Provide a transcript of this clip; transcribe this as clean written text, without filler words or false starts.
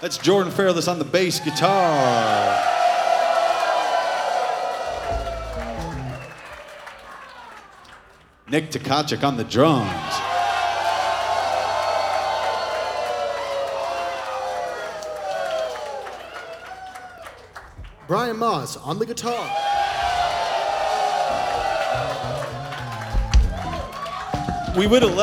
That's Jordan Fairless on the bass guitar. Nick Tkachuk on the drums. Brian Moss on the guitar. We would have